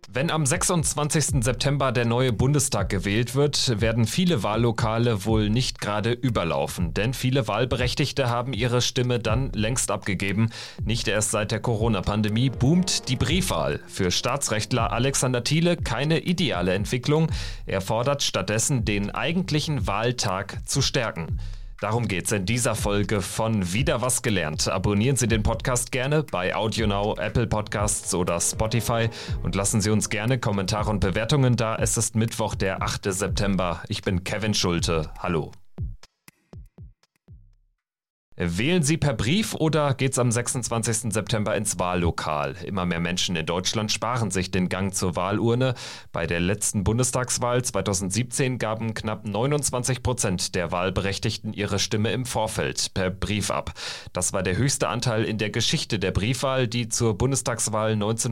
Wenn am 26. September der neue Bundestag gewählt wird, werden viele Wahllokale wohl nicht gerade überlaufen. Denn viele Wahlberechtigte haben ihre Stimme dann längst abgegeben. Nicht erst seit der Corona-Pandemie boomt die Briefwahl. Für Staatsrechtler Alexander Thiele keine ideale Entwicklung. Er fordert stattdessen, den eigentlichen Wahltag zu stärken. Darum geht's in dieser Folge von Wieder was gelernt. Abonnieren Sie den Podcast gerne bei AudioNow, Apple Podcasts oder Spotify und lassen Sie uns gerne Kommentare und Bewertungen da. Es ist Mittwoch, der 8. September. Ich bin Kevin Schulte. Hallo. Wählen Sie per Brief oder geht's am 26. September ins Wahllokal? Immer mehr Menschen in Deutschland sparen sich den Gang zur Wahlurne. Bei der letzten Bundestagswahl 2017 gaben knapp 29% der Wahlberechtigten ihre Stimme im Vorfeld per Brief ab. Das war der höchste Anteil in der Geschichte der Briefwahl, die zur Bundestagswahl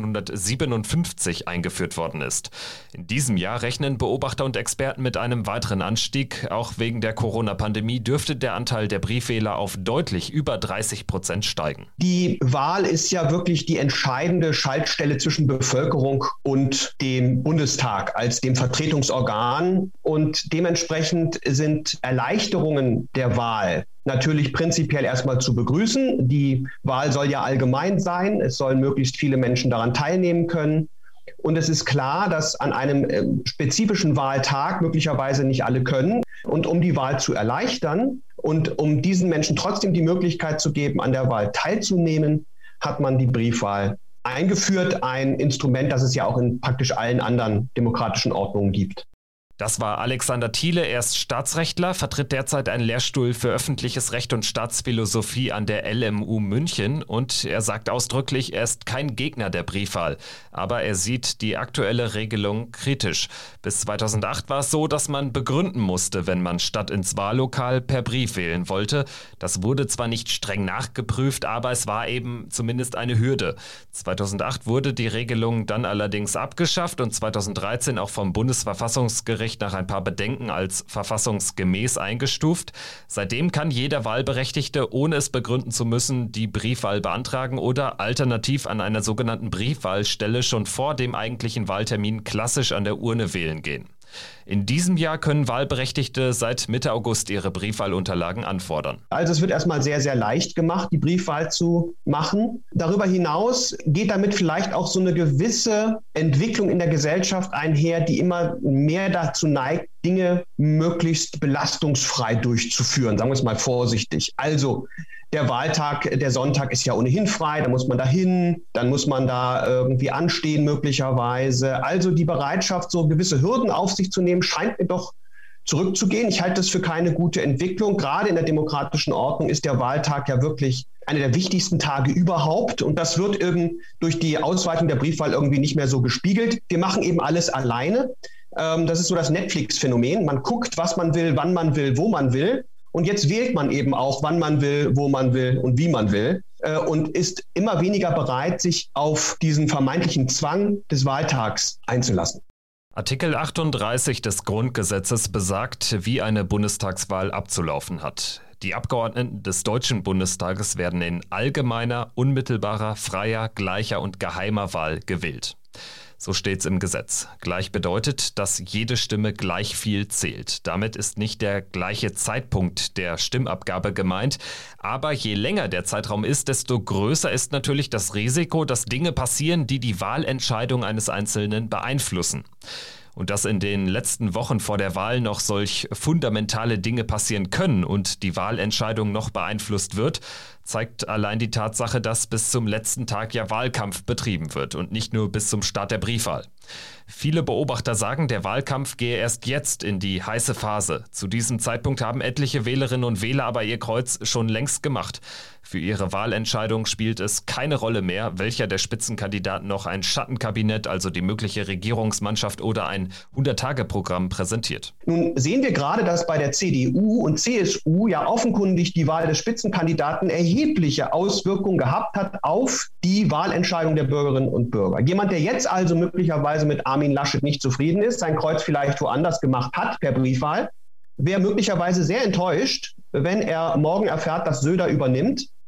1957 eingeführt worden ist. In diesem Jahr rechnen Beobachter und Experten mit einem weiteren Anstieg. Auch wegen der Corona-Pandemie dürfte der Anteil der Briefwähler auf deutlich über 30% steigen. Die Wahl ist ja wirklich die entscheidende Schaltstelle zwischen Bevölkerung und dem Bundestag als dem Vertretungsorgan. Und dementsprechend sind Erleichterungen der Wahl natürlich prinzipiell erstmal zu begrüßen. Die Wahl soll ja allgemein sein. Es sollen möglichst viele Menschen daran teilnehmen können. Und es ist klar, dass an einem spezifischen Wahltag möglicherweise nicht alle können. Und um die Wahl zu erleichtern und um diesen Menschen trotzdem die Möglichkeit zu geben, an der Wahl teilzunehmen, hat man die Briefwahl eingeführt. Ein Instrument, das es ja auch in praktisch allen anderen demokratischen Ordnungen gibt. Das war Alexander Thiele, er ist Staatsrechtler, vertritt derzeit einen Lehrstuhl für öffentliches Recht und Staatsphilosophie an der LMU München und er sagt ausdrücklich, er ist kein Gegner der Briefwahl, aber er sieht die aktuelle Regelung kritisch. Bis 2008 war es so, dass man begründen musste, wenn man statt ins Wahllokal per Brief wählen wollte. Das wurde zwar nicht streng nachgeprüft, aber es war eben zumindest eine Hürde. 2008 wurde die Regelung dann allerdings abgeschafft und 2013 auch vom Bundesverfassungsgericht nach ein paar Bedenken als verfassungsgemäß eingestuft. Seitdem kann jeder Wahlberechtigte, ohne es begründen zu müssen, die Briefwahl beantragen oder alternativ an einer sogenannten Briefwahlstelle schon vor dem eigentlichen Wahltermin klassisch an der Urne wählen gehen. In diesem Jahr können Wahlberechtigte seit Mitte August ihre Briefwahlunterlagen anfordern. Also es wird erstmal sehr, sehr leicht gemacht, die Briefwahl zu machen. Darüber hinaus geht damit vielleicht auch so eine gewisse Entwicklung in der Gesellschaft einher, die immer mehr dazu neigt, Dinge möglichst belastungsfrei durchzuführen, sagen wir es mal vorsichtig. Also der Wahltag, der Sonntag ist ja ohnehin frei, da muss man da hin, dann muss man da irgendwie anstehen möglicherweise. Also die Bereitschaft, so gewisse Hürden auf sich zu nehmen, scheint mir doch zurückzugehen. Ich halte das für keine gute Entwicklung. Gerade in der demokratischen Ordnung ist der Wahltag ja wirklich einer der wichtigsten Tage überhaupt. Und das wird eben durch die Ausweitung der Briefwahl irgendwie nicht mehr so gespiegelt. Wir machen eben alles alleine. Das ist so das Netflix-Phänomen. Man guckt, was man will, wann man will, wo man will. Und jetzt wählt man eben auch, wann man will, wo man will und wie man will und ist immer weniger bereit, sich auf diesen vermeintlichen Zwang des Wahltags einzulassen. Artikel 38 des Grundgesetzes besagt, wie eine Bundestagswahl abzulaufen hat. Die Abgeordneten des Deutschen Bundestages werden in allgemeiner, unmittelbarer, freier, gleicher und geheimer Wahl gewählt. So steht's im Gesetz. Gleich bedeutet, dass jede Stimme gleich viel zählt. Damit ist nicht der gleiche Zeitpunkt der Stimmabgabe gemeint. Aber je länger der Zeitraum ist, desto größer ist natürlich das Risiko, dass Dinge passieren, die die Wahlentscheidung eines Einzelnen beeinflussen. Und dass in den letzten Wochen vor der Wahl noch solch fundamentale Dinge passieren können und die Wahlentscheidung noch beeinflusst wird, zeigt allein die Tatsache, dass bis zum letzten Tag ja Wahlkampf betrieben wird und nicht nur bis zum Start der Briefwahl. Viele Beobachter sagen, der Wahlkampf gehe erst jetzt in die heiße Phase. Zu diesem Zeitpunkt haben etliche Wählerinnen und Wähler aber ihr Kreuz schon längst gemacht. Für ihre Wahlentscheidung spielt es keine Rolle mehr, welcher der Spitzenkandidaten noch ein Schattenkabinett, also die mögliche Regierungsmannschaft oder ein 100-Tage-Programm präsentiert. Nun sehen wir gerade, dass bei der CDU und CSU ja offenkundig die Wahl des Spitzenkandidaten erhebliche Auswirkungen gehabt hat auf die Wahlentscheidung der Bürgerinnen und Bürger. Jemand, der jetzt also möglicherweise mit Armin Laschet nicht zufrieden ist, sein Kreuz vielleicht woanders gemacht hat per Briefwahl, wäre möglicherweise sehr enttäuscht, wenn er morgen erfährt, dass Söder übernimmt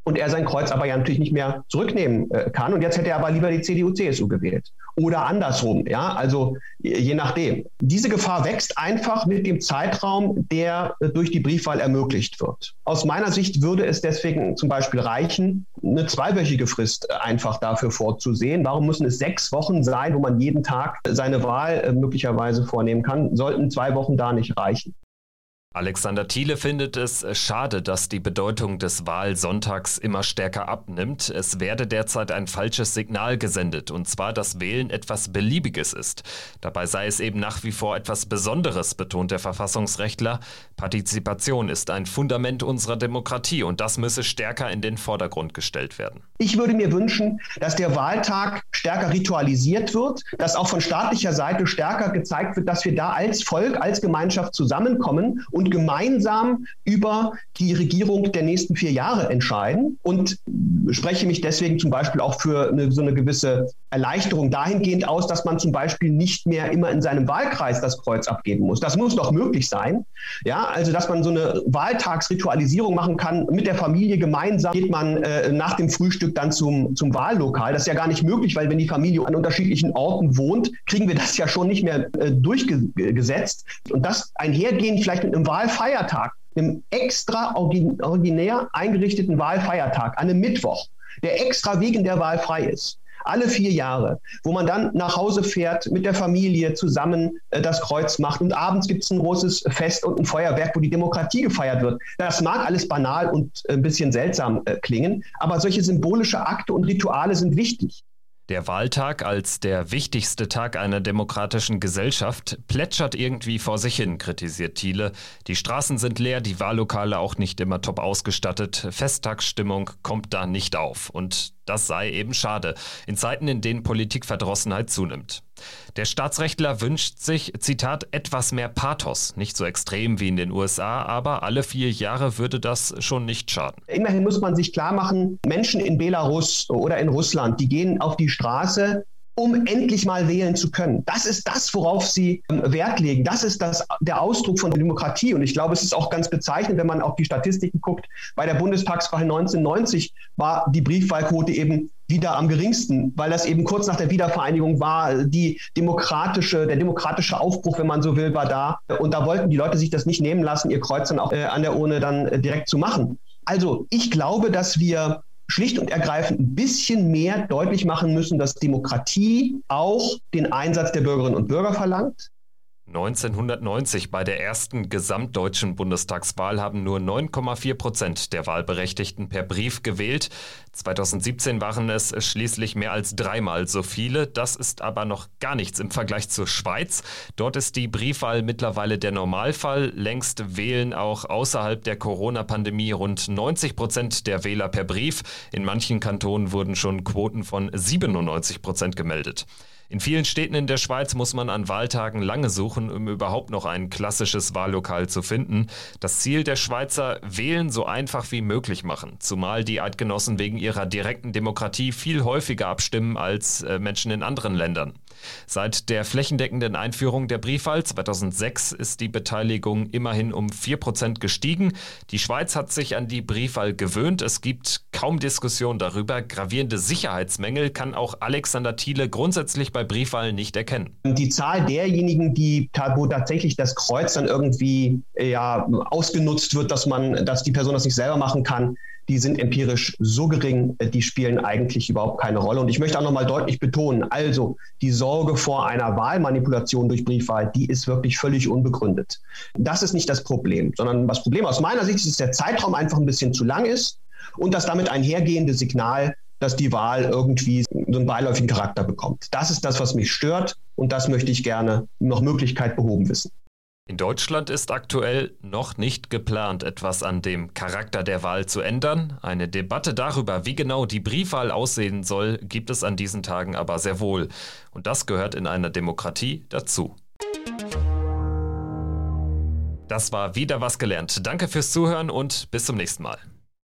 und er sein Kreuz aber ja natürlich nicht mehr zurücknehmen kann. Und jetzt hätte er aber lieber die CDU-CSU gewählt. Oder andersrum, ja, also je nachdem. Diese Gefahr wächst einfach mit dem Zeitraum, der durch die Briefwahl ermöglicht wird. Aus meiner Sicht würde es deswegen zum Beispiel reichen, eine 2-wöchige Frist einfach dafür vorzusehen. Warum müssen es 6 Wochen sein, wo man jeden Tag seine Wahl möglicherweise vornehmen kann? Sollten 2 Wochen da nicht reichen? Alexander Thiele findet es schade, dass die Bedeutung des Wahlsonntags immer stärker abnimmt. Es werde derzeit ein falsches Signal gesendet, und zwar, dass Wählen etwas Beliebiges ist. Dabei sei es eben nach wie vor etwas Besonderes, betont der Verfassungsrechtler. Partizipation ist ein Fundament unserer Demokratie und das müsse stärker in den Vordergrund gestellt werden. Ich würde mir wünschen, dass der Wahltag stärker ritualisiert wird, dass auch von staatlicher Seite stärker gezeigt wird, dass wir da als Volk, als Gemeinschaft zusammenkommen und gemeinsam über die Regierung der nächsten 4 Jahre entscheiden, und spreche mich deswegen zum Beispiel auch für so eine gewisse Erleichterung dahingehend aus, dass man zum Beispiel nicht mehr immer in seinem Wahlkreis das Kreuz abgeben muss. Das muss doch möglich sein. Ja, also dass man so eine Wahltagsritualisierung machen kann, mit der Familie gemeinsam geht man nach dem Frühstück dann zum Wahllokal. Das ist ja gar nicht möglich, weil wenn die Familie an unterschiedlichen Orten wohnt, kriegen wir das ja schon nicht mehr durchgesetzt. Und das einhergehend vielleicht mit einem Wahlfeiertag, einem extra originär eingerichteten Wahlfeiertag, an einem Mittwoch, der extra wegen der Wahl frei ist. Alle 4 Jahre, wo man dann nach Hause fährt, mit der Familie zusammen das Kreuz macht, und abends gibt es ein großes Fest und ein Feuerwerk, wo die Demokratie gefeiert wird. Das mag alles banal und ein bisschen seltsam klingen, aber solche symbolische Akte und Rituale sind wichtig. Der Wahltag als der wichtigste Tag einer demokratischen Gesellschaft plätschert irgendwie vor sich hin, kritisiert Thiele. Die Straßen sind leer, die Wahllokale auch nicht immer top ausgestattet. Festtagsstimmung kommt da nicht auf. Und das sei eben schade, in Zeiten, in denen Politikverdrossenheit zunimmt. Der Staatsrechtler wünscht sich, Zitat, etwas mehr Pathos. Nicht so extrem wie in den USA, aber alle 4 Jahre würde das schon nicht schaden. Immerhin muss man sich klar machen, Menschen in Belarus oder in Russland, die gehen auf die Straße, um endlich mal wählen zu können. Das ist das, worauf sie Wert legen. Das ist der Ausdruck von Demokratie. Und ich glaube, es ist auch ganz bezeichnend, wenn man auf die Statistiken guckt. Bei der Bundestagswahl 1990 war die Briefwahlquote eben wieder am geringsten, weil das eben kurz nach der Wiedervereinigung war. Der demokratische Aufbruch, wenn man so will, war da. Und da wollten die Leute sich das nicht nehmen lassen, ihr Kreuz dann auch an der Urne dann direkt zu machen. Also ich glaube, dass wir schlicht und ergreifend ein bisschen mehr deutlich machen müssen, dass Demokratie auch den Einsatz der Bürgerinnen und Bürger verlangt. 1990 bei der ersten gesamtdeutschen Bundestagswahl haben nur 9,4% der Wahlberechtigten per Brief gewählt. 2017 waren es schließlich mehr als 3-mal so viele. Das ist aber noch gar nichts im Vergleich zur Schweiz. Dort ist die Briefwahl mittlerweile der Normalfall. Längst wählen auch außerhalb der Corona-Pandemie rund 90% der Wähler per Brief. In manchen Kantonen wurden schon Quoten von 97% gemeldet. In vielen Städten in der Schweiz muss man an Wahltagen lange suchen, um überhaupt noch ein klassisches Wahllokal zu finden. Das Ziel der Schweizer: Wählen so einfach wie möglich machen, zumal die Eidgenossen wegen ihrer direkten Demokratie viel häufiger abstimmen als Menschen in anderen Ländern. Seit der flächendeckenden Einführung der Briefwahl 2006 ist die Beteiligung immerhin um 4% gestiegen. Die Schweiz hat sich an die Briefwahl gewöhnt. Es gibt kaum Diskussion darüber. Gravierende Sicherheitsmängel kann auch Alexander Thiele grundsätzlich bei Briefwahlen nicht erkennen. Die Zahl derjenigen, wo tatsächlich das Kreuz dann irgendwie ausgenutzt wird, dass die Person das nicht selber machen kann, die sind empirisch so gering, die spielen eigentlich überhaupt keine Rolle. Und ich möchte auch noch mal deutlich betonen, also die Sorge vor einer Wahlmanipulation durch Briefwahl, die ist wirklich völlig unbegründet. Das ist nicht das Problem, sondern das Problem aus meiner Sicht ist, dass der Zeitraum einfach ein bisschen zu lang ist und das damit einhergehende Signal, dass die Wahl irgendwie so einen beiläufigen Charakter bekommt. Das ist das, was mich stört, und das möchte ich gerne nach Möglichkeit behoben wissen. In Deutschland ist aktuell noch nicht geplant, etwas an dem Charakter der Wahl zu ändern. Eine Debatte darüber, wie genau die Briefwahl aussehen soll, gibt es an diesen Tagen aber sehr wohl. Und das gehört in einer Demokratie dazu. Das war wieder was gelernt. Danke fürs Zuhören und bis zum nächsten Mal.